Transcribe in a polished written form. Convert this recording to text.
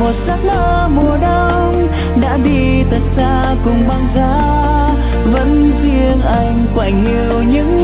một giấc mơ mùa đông đã đi thật xa cùng băng giá. Vẫn riêng anh quạnh hiu những